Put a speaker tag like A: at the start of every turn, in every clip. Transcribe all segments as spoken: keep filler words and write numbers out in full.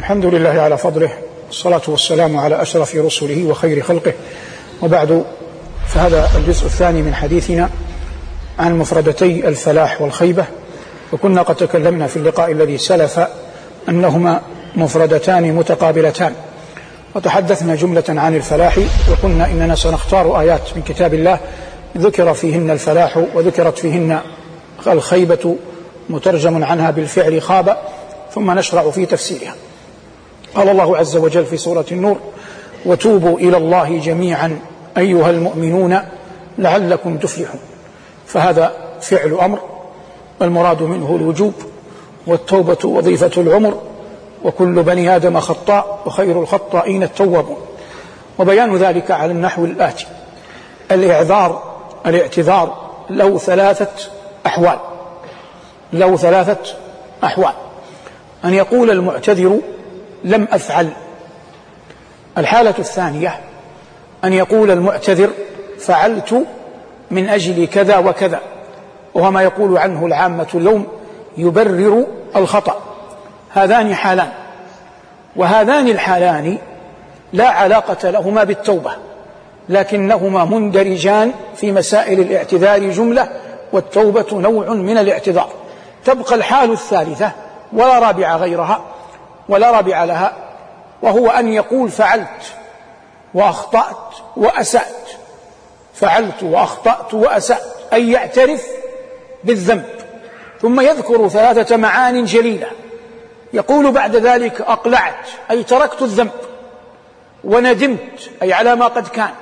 A: الحمد لله على فضله، والصلاة والسلام على أشرف رسله وخير خلقه، وبعد، فهذا الجزء الثاني من حديثنا عن مفردتي الفلاح والخيبة. وكنا قد تكلمنا في اللقاء الذي سلف أنهما مفردتان متقابلتان، وتحدثنا جملة عن الفلاح، وقلنا إننا سنختار آيات من كتاب الله ذكر فيهن الفلاح وذكرت فيهن الخيبة مترجم عنها بالفعل خاب، ثم نشرع في تفسيرها. قال الله عز وجل في سورة النور: وتوبوا إلى الله جميعا أيها المؤمنون لعلكم تفلحون. فهذا فعل أمر، المراد منه الوجوب، والتوبة وظيفة العمر، وكل بني آدم خطاء وخير الخطائين التوابون. وبيان ذلك على النحو الآتي: الإعذار الاعتذار له ثلاثة أحوال له ثلاثة أحوال أن يقول المعتذر لم أفعل. الحالة الثانية أن يقول المعتذر فعلت من أجل كذا وكذا، وهو ما يقول عنه العامة اليوم يبرر الخطأ. هذان حالان، وهذان الحالان لا علاقة لهما بالتوبة، لكنهما مندرجان في مسائل الاعتذار جملة، والتوبة نوع من الاعتذار. تبقى الحال الثالثة ولا رابع غيرها ولا رابع لها، وهو أن يقول فعلت وأخطأت وأسأت. فعلت وأخطأت وأسأت، أي يعترف بالذنب، ثم يذكر ثلاثة معان جليلة. يقول بعد ذلك أقلعت، أي تركت الذنب، وندمت، أي على ما قد كان،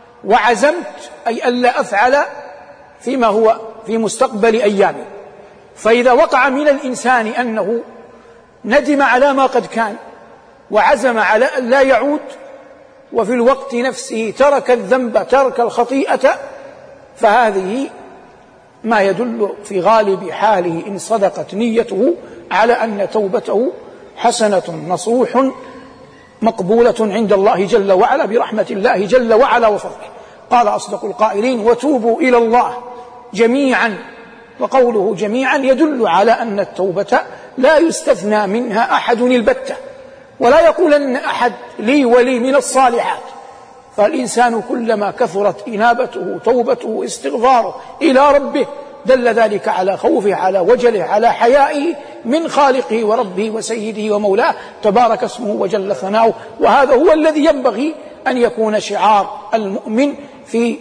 A: وعزمت، أي ألا أفعل فيما هو في مستقبل أيامي. فإذا وقع من الإنسان أنه ندم على ما قد كان وعزم على أن لا يعود، وفي الوقت نفسه ترك الذنب، ترك الخطيئة، فهذه ما يدل في غالب حاله إن صدقت نيته على أن توبته حسنة نصوح مقبولة عند الله جل وعلا برحمة الله جل وعلا وفضله. قال أصدق القائلين: وتوبوا إلى الله جميعا. وقوله جميعا يدل على أن التوبة لا يستثنى منها أحد البتة، ولا يقول أن أحد لي ولي من الصالحات. فالإنسان كلما كثرت إنابته توبته استغفاره إلى ربه دل ذلك على خوفه، على وجله، على حيائه من خالقه وربه وسيده ومولاه تبارك اسمه وجل ثناؤه. وهذا هو الذي ينبغي أن يكون شعار المؤمن في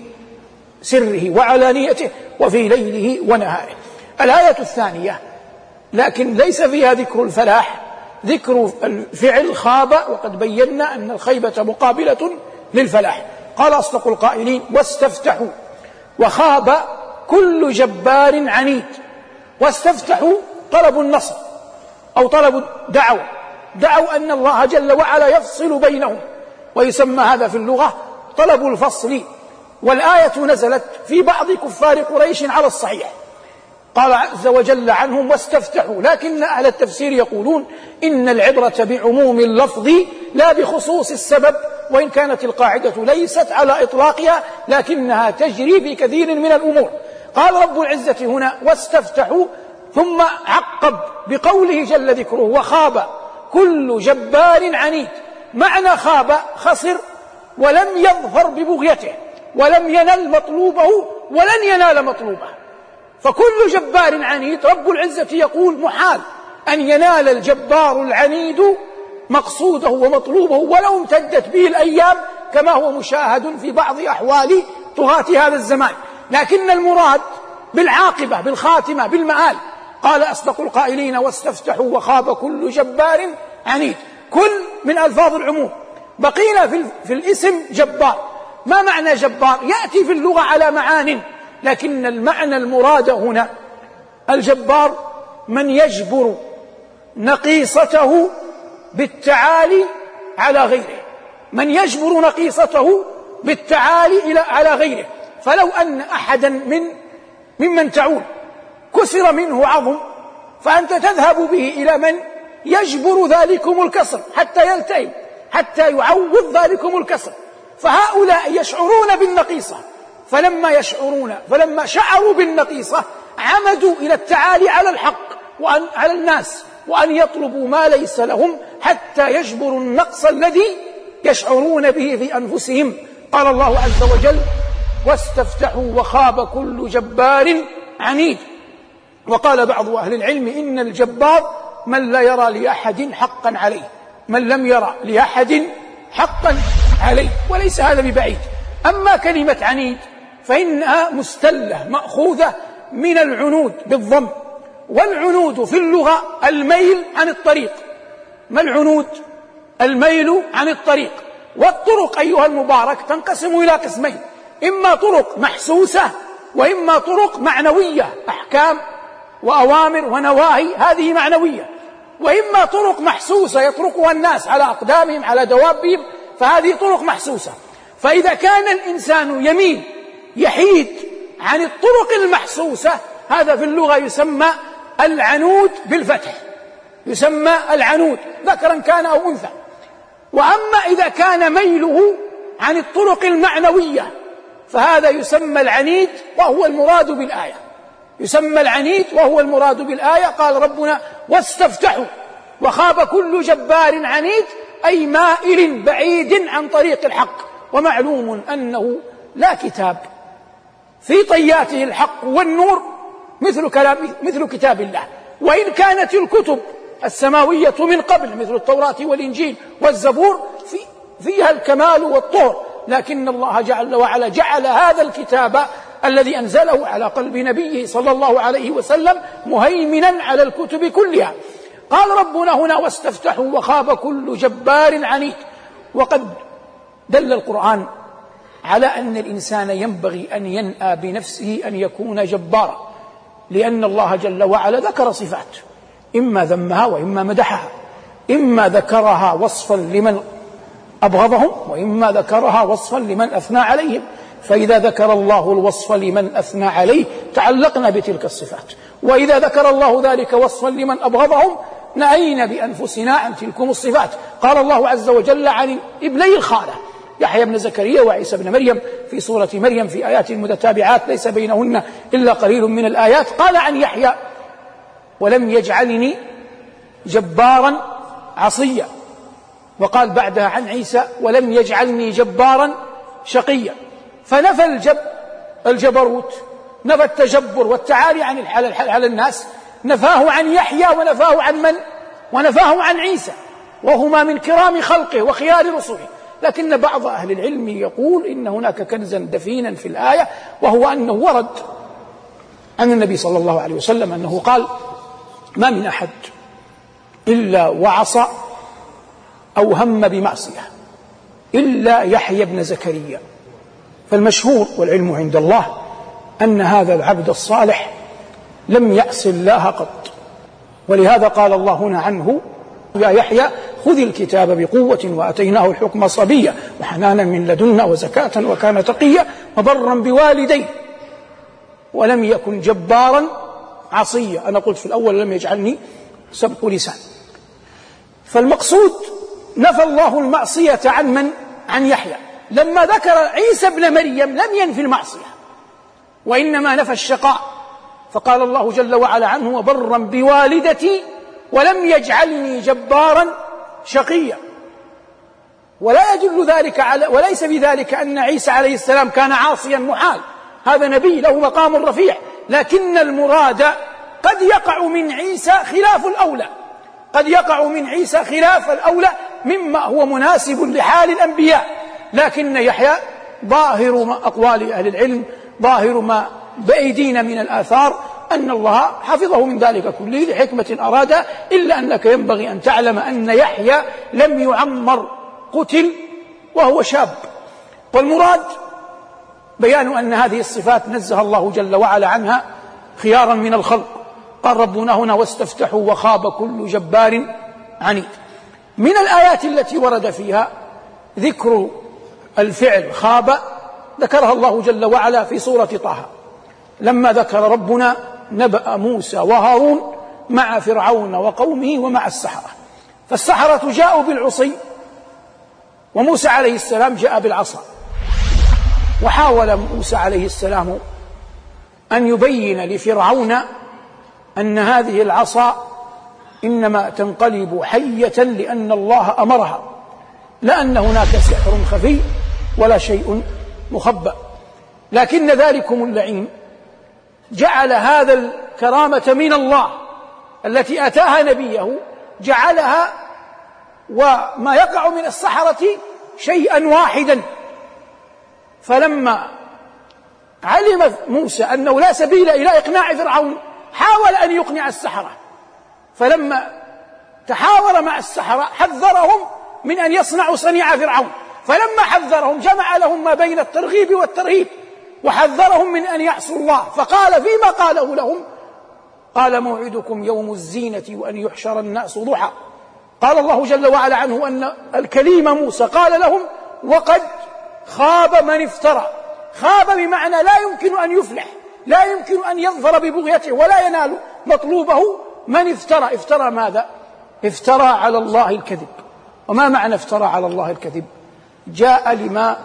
A: سره وعلانيته وفي ليله ونهاره. الآية الثانية لكن ليس فيها ذكر الفلاح، ذكر الفعل خاب، وقد بينا أن الخيبة مقابلة للفلاح. قال أصدق القائلين: واستفتحوا. وخاب كل جبار عنيد. واستفتحوا طلب النصر أو طلب دعوة، دعوا أن الله جل وعلا يفصل بينهم، ويسمى هذا في اللغة طلب الفصل. والآية نزلت في بعض كفار قريش على الصحيح، قال عز وجل عنهم: واستفتحوا. لكن أهل التفسير يقولون إن العبرة بعموم اللفظ لا بخصوص السبب، وإن كانت القاعدة ليست على إطلاقها لكنها تجري في كثير من الأمور. قال رب العزة هنا: واستفتحوا، ثم عقب بقوله جل ذكره: وخاب كل جبار عنيد. معنى خاب خسر ولم يظفر ببغيته، ولم ينل مطلوبه ولن ينال مطلوبه. فكل جبار عنيد رب العزة يقول محال أن ينال الجبار العنيد مقصوده ومطلوبه ولو امتدت به الأيام، كما هو مشاهد في بعض أحوال طغاة هذا الزمان. لكن المراد بالعاقبة، بالخاتمة، بالمآل. قال أصدق القائلين: واستفتحوا وخاب كل جبار عنيد. كل من ألفاظ العموم. بقينا في, في الاسم جبار. ما معنى جبار؟ يأتي في اللغة على معان، لكن المعنى المراد هنا الجبار من يجبر نقيصته بالتعالي على غيره، من يجبر نقيصته بالتعالي إلى على غيره. فلو أن أحدا من ممن تعول كسر منه عظم، فأنت تذهب به إلى من يجبر ذلكم الكسر حتى يلتئم، حتى يعوض ذلكم الكسر. فهؤلاء يشعرون بالنقيصة، فلما يشعرون فلما شعروا بالنقيصة عمدوا إلى التعالي على الحق وعلى الناس وأن يطلبوا ما ليس لهم حتى يجبروا النقص الذي يشعرون به في أنفسهم. قال الله عز وجل: واستفتحوا وخاب كل جبار عنيد. وقال بعض أهل العلم: إن الجبار من لا يرى لأحد حقا عليه، من لم يرى لأحد حقا عليه، وليس هذا ببعيد. أما كلمة عنيد فإنها مستلة مأخوذة من العنود بالضم، والعنود في اللغة الميل عن الطريق. ما العنود؟ الميل عن الطريق. والطرق أيها المبارك تنقسم إلى قسمين: إما طرق محسوسة وإما طرق معنوية، أحكام وأوامر ونواهي هذه معنوية، وإما طرق محسوسة يطرقها الناس على أقدامهم على دوابهم، فهذه طرق محسوسة. فإذا كان الإنسان يميل يحيد عن الطرق المحسوسة، هذا في اللغة يسمى العنود بالفتح، يسمى العنود ذكرا كان أو أنثى. وأما إذا كان ميله عن الطرق المعنوية فهذا يسمى العنيد، وهو المراد بالآية، يسمى العنيد وهو المراد بالآية. قال ربنا: واستفتحوا وخاب كل جبار عنيد، أي مائل بعيد عن طريق الحق. ومعلوم أنه لا كتاب في طياته الحق والنور مثل كلام مثل كتاب الله، وإن كانت الكتب السماوية من قبل مثل التوراة والإنجيل والزبور في فيها الكمال والطهر، لكن الله جل وعلا جعل هذا الكتاب الذي أنزله على قلب نبيه صلى الله عليه وسلم مهيمنا على الكتب كلها. قال ربنا هنا: واستفتحوا وخاب كل جبار عنيد. وقد دل القرآن على أن الإنسان ينبغي أن ينأى بنفسه أن يكون جبارا، لأن الله جل وعلا ذكر صفات، إما ذمها وإما مدحها، إما ذكرها وصفا لمن أبغضهم وإما ذكرها وصفا لمن أثنى عليهم. فإذا ذكر الله الوصف لمن أثنى عليه تعلقنا بتلك الصفات، وإذا ذكر الله ذلك وصفا لمن أبغضهم نأينا بأنفسنا عن تلكم الصفات. قال الله عز وجل عن ابني الخالة يحيى بن زكريا وعيسى بن مريم في سورة مريم في آيات متتابعات ليس بينهن إلا قليل من الآيات. قال عن يحيى: ولم يجعلني جبارا عصيا. وقال بعدها عن عيسى: ولم يجعلني جبارا شقيا. فنفى الجب الجبروت، نفى التجبر والتعالي عن الحال على الناس، نفاه عن يحيى ونفاه عن من؟ ونفاه عن عيسى، وهما من كرام خلقه وخيار رسله. لكن بعض أهل العلم يقول إن هناك كنزا دفينا في الآية، وهو أنه ورد عن النبي صلى الله عليه وسلم أنه قال: ما من أحد إلا وعصى أو هم بمعصية إلا يحيى بن زكريا. فالمشهور والعلم عند الله أن هذا العبد الصالح لم يعص الله قط، ولهذا قال الله هنا عنه: يا يحيى خذ الكتاب بقوة وأتيناه الحكم صبيا وحنانا من لدنا وزكاة وكان تقيا وبرا بوالديه ولم يكن جبارا عصيا. أنا قلت في الأول: لم يجعلني سبق لسان. فالمقصود نفى الله المعصية عن من؟ عن يحيى. لما ذكر عيسى بن مريم لم ينفي المعصية، وإنما نفى الشقاء، فقال الله جل وعلا عنه: وبرا بوالدتي ولم يجعلني جبارا شقيا. ولا يدل ذلك على وليس بذلك أن عيسى عليه السلام كان عاصيا محال، هذا نبي له مقام رفيع، لكن المراد قد يقع من عيسى خلاف الأولى، قد يقع من عيسى خلاف الأولى مما هو مناسب لحال الأنبياء. لكن يحيى ظاهر ما أقوال أهل العلم، ظاهر ما بأيدينا من الآثار أن الله حفظه من ذلك كله لحكمة أراد، إلا أنك ينبغي أن تعلم أن يحيى لم يعمر، قتل وهو شاب. والمراد بيان أن هذه الصفات نزه الله جل وعلا عنها خيارا من الخلق. قال ربنا هنا: واستفتحوا وخاب كل جبار عنيد. من الآيات التي ورد فيها ذكر الفعل خاب ذكرها الله جل وعلا في سورة طه، لما ذكر ربنا نبأ موسى وهارون مع فرعون وقومه ومع السحرة. فالسحرة جاءوا بالعصي وموسى عليه السلام جاء بالعصا، وحاول موسى عليه السلام أن يبين لفرعون أن هذه العصا إنما تنقلب حية لأن الله أمرها، لا أن هناك سحر خفي ولا شيء مخبأ. لكن ذلكم اللعين جعل هذا الكرامة من الله التي أتاها نبيه، جعلها وما يقع من السحرة شيئا واحدا. فلما علم موسى أنه لا سبيل إلى إقناع فرعون حاول أن يقنع السحرة، فلما تحاور مع السحرة حذرهم من أن يصنعوا صنيع فرعون، فلما حذرهم جمع لهم ما بين الترغيب والترهيب وحذرهم من أن يعصوا الله. فقال فيما قاله لهم قال موعدكم يوم الزينة وأن يحشر الناس ضحى. قال الله جل وعلا عنه أن الكليم موسى قال لهم وقد خاب من افترى. خاب بمعنى لا يمكن أن يفلح، لا يمكن أن يظفر ببغيته ولا ينال مطلوبه. من افترى؟ افترى ماذا؟ افترى على الله الكذب. وما معنى افترى على الله الكذب؟ جاء لما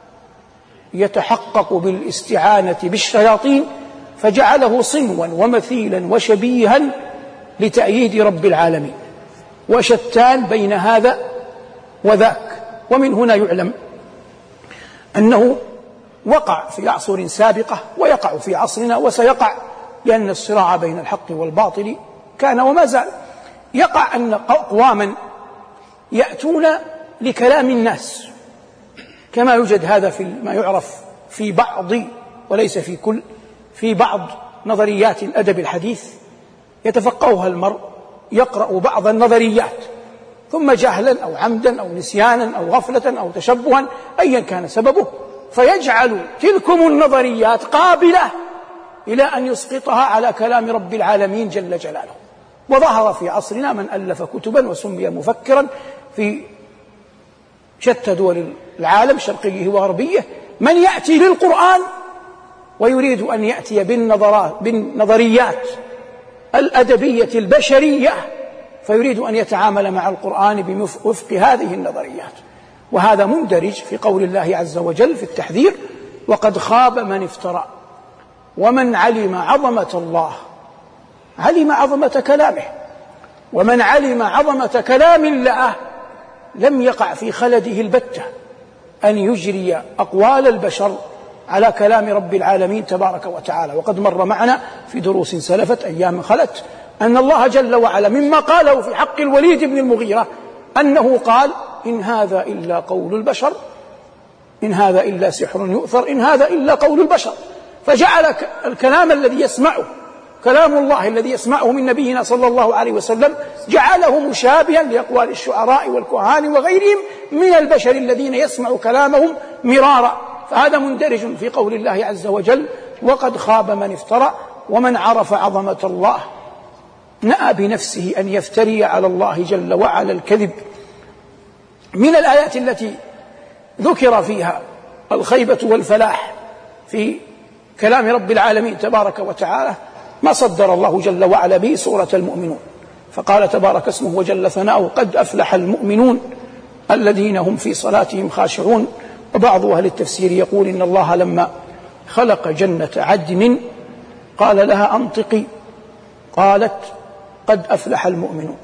A: يتحقق بالاستعانة بالشياطين فجعله صنوا ومثيلا وشبيها لتأييد رب العالمين، وشتان بين هذا وذاك. ومن هنا يعلم أنه وقع في عصر سابقة ويقع في عصرنا وسيقع، لأن الصراع بين الحق والباطل كان وما زال. يقع أن أقواما يأتون لكلام الناس، كما يوجد هذا في ما يعرف في بعض وليس في كل في بعض نظريات الأدب الحديث يتفقهها المرء، يقرأ بعض النظريات ثم جهلا أو عمدا أو نسيانا أو غفلة أو تشبها أيا كان سببه، فيجعل تلكم النظريات قابلة إلى أن يسقطها على كلام رب العالمين جل جلاله. وظهر في عصرنا من ألف كتبا وسمي مفكرا في شتى دول العالم شرقيه وغربيه، من يأتي للقرآن ويريد أن يأتي بالنظريات الأدبية البشرية، فيريد أن يتعامل مع القرآن بوفق هذه النظريات. وهذا مندرج في قول الله عز وجل في التحذير وقد خاب من افترى. ومن علم عظمة الله علم عظمة كلامه، ومن علم عظمة كلام الله لم يقع في خلده البتة أن يجري أقوال البشر على كلام رب العالمين تبارك وتعالى. وقد مر معنا في دروس سلفت أيام خلت أن الله جل وعلا مما قاله في حق الوليد بن المغيرة أنه قال إن هذا إلا قول البشر، إن هذا إلا سحر يؤثر، إن هذا إلا قول البشر. فجعل الكلام الذي يسمعه كلام الله الذي يسمعه من نبينا صلى الله عليه وسلم جعله مشابها لأقوال الشعراء والكهان وغيرهم من البشر الذين يسمع كلامهم مرارا. فهذا مندرج في قول الله عز وجل وقد خاب من افترى. ومن عرف عظمة الله نأى بنفسه أن يفتري على الله جل وعلا الكذب. من الآيات التي ذكر فيها الخيبة والفلاح في كلام رب العالمين تبارك وتعالى ما صدر الله جل وعلا به سورة المؤمنون، فقال تبارك اسمه وجل ثناؤه قد أفلح المؤمنون الذين هم في صلاتهم خاشعون. وبعض أهل التفسير يقول إن الله لما خلق جنة عدن قال لها أنطقي، قالت قد أفلح المؤمنون.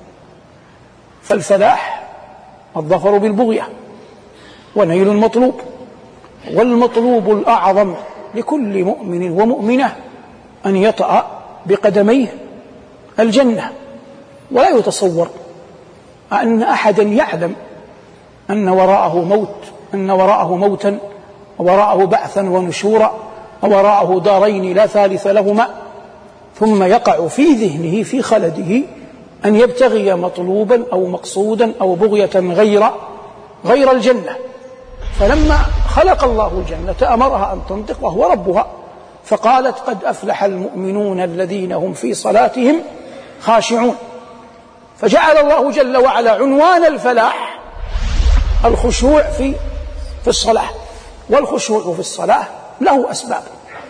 A: فالفلاح الظفر بالبغية ونيل المطلوب، والمطلوب الأعظم لكل مؤمن ومؤمنة أن يطأ بقدميه الجنة. ولا يتصور أن أحدا يعلم أن وراءه موت، أن وراءه موتا ووراءه بعثا ونشورا ووراءه دارين لا ثالث لهما، ثم يقع في ذهنه في خلده أن يبتغي مطلوبا أو مقصودا أو بغية غير غير الجنة. فلما خلق الله الجنة أمرها أن تنطق وهو ربها، فقالت قد أفلح المؤمنون الذين هم في صلاتهم خاشعون. فجعل الله جل وعلا عنوان الفلاح الخشوع في في الصلاة، والخشوع في الصلاة له أسباب،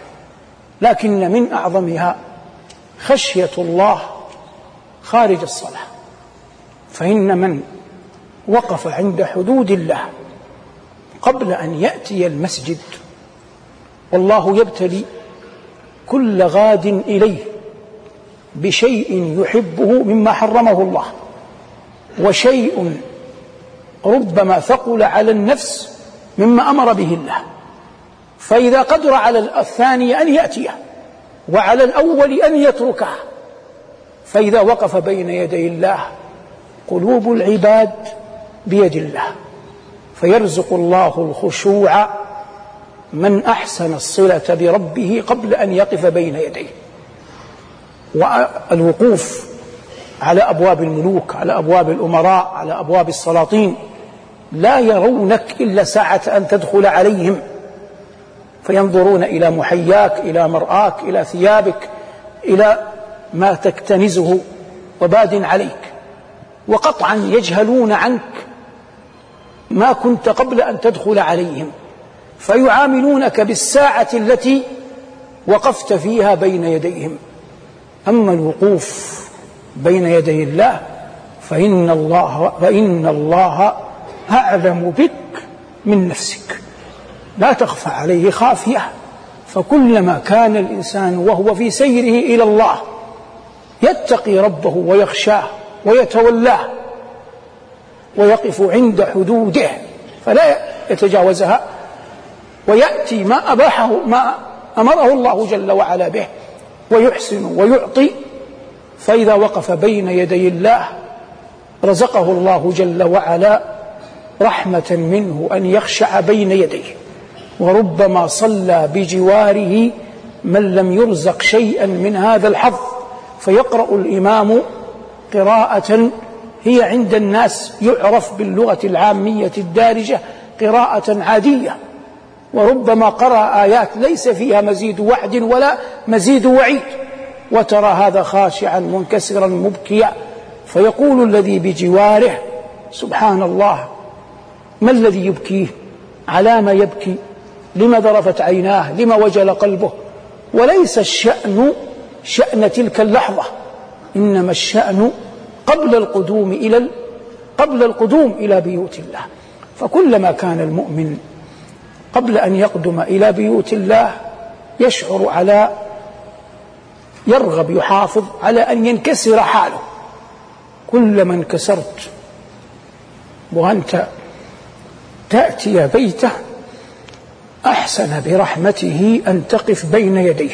A: لكن من أعظمها خشية الله خارج الصلاة. فإن من وقف عند حدود الله قبل أن يأتي المسجد والله يبتلي كل غاد إليه بشيء يحبه مما حرمه الله، وشيء ربما ثقل على النفس مما أمر به الله، فإذا قدر على الثاني أن يأتيه وعلى الأول أن يتركه، فإذا وقف بين يدي الله قلوب العباد بيد الله، فيرزق الله الخشوع من أحسن الصلة بربه قبل أن يقف بين يديه. والوقوف على أبواب الملوك، على أبواب الأمراء، على أبواب السلاطين، لا يرونك إلا ساعة أن تدخل عليهم، فينظرون إلى محياك، إلى مرآك، إلى ثيابك، إلى ما تكتنزه وباد عليك، وقطعا يجهلون عنك ما كنت قبل أن تدخل عليهم، فيعاملونك بالساعة التي وقفت فيها بين يديهم. أما الوقوف بين يدي الله فإن الله, فإن الله أعلم بك من نفسك، لا تخفى عليه خافية. فكلما كان الإنسان وهو في سيره إلى الله يتقي ربه ويخشاه ويتولاه ويقف عند حدوده فلا يتجاوزها، ويأتي ما أباحه ما أمره الله جل وعلا به، ويحسن ويعطي، فإذا وقف بين يدي الله رزقه الله جل وعلا رحمة منه أن يخشع بين يديه. وربما صلى بجواره من لم يرزق شيئا من هذا الحظ، فيقرأ الإمام قراءة هي عند الناس يعرف باللغة العامية الدارجة قراءة عادية، وربما قرأ آيات ليس فيها مزيد وعد ولا مزيد وعيد، وترى هذا خاشعا منكسرا مبكيا، فيقول الذي بجواره سبحان الله، ما الذي يبكيه؟ على ما يبكي؟ لما ذرفت عيناه؟ لما وجل قلبه؟ وليس الشأن شأن تلك اللحظة، إنما الشأن قبل القدوم إلى قبل القدوم إلى بيوت الله. فكلما كان المؤمن قبل أن يقدم إلى بيوت الله يشعر على يرغب يحافظ على أن ينكسر حاله، كلما انكسرت وأنت تأتي بيته أحسن برحمته أن تقف بين يديه.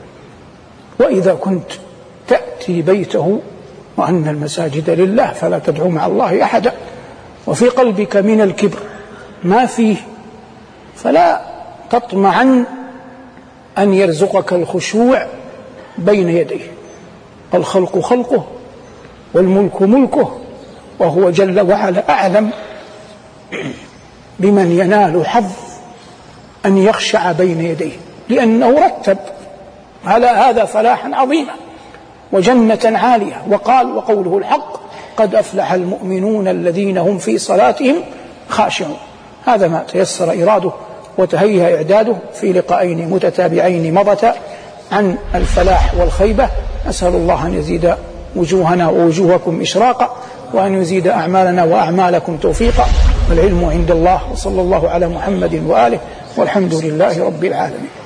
A: وإذا كنت تأتي بيته وأن المساجد لله فلا تدعو مع الله أحدا، وفي قلبك من الكبر ما فيه، فلا تطمعن أن يرزقك الخشوع بين يديه. الخلق خلقه والملك ملكه، وهو جل وعلا أعلم بمن ينال حظ أن يخشع بين يديه، لأنه رتب على هذا فلاحا عظيما وجنة عالية. وقال وقوله الحق قد أفلح المؤمنون الذين هم في صلاتهم خاشعون. هذا ما تيسر إراده وتهيأ إعداده في لقاءين متتابعين مضتا عن الفلاح والخيبة. أسأل الله أن يزيد وجوهنا ووجوهكم إشراقا، وأن يزيد أعمالنا وأعمالكم توفيقا، والعلم عند الله. وصلى الله على محمد وآله، والحمد لله رب العالمين.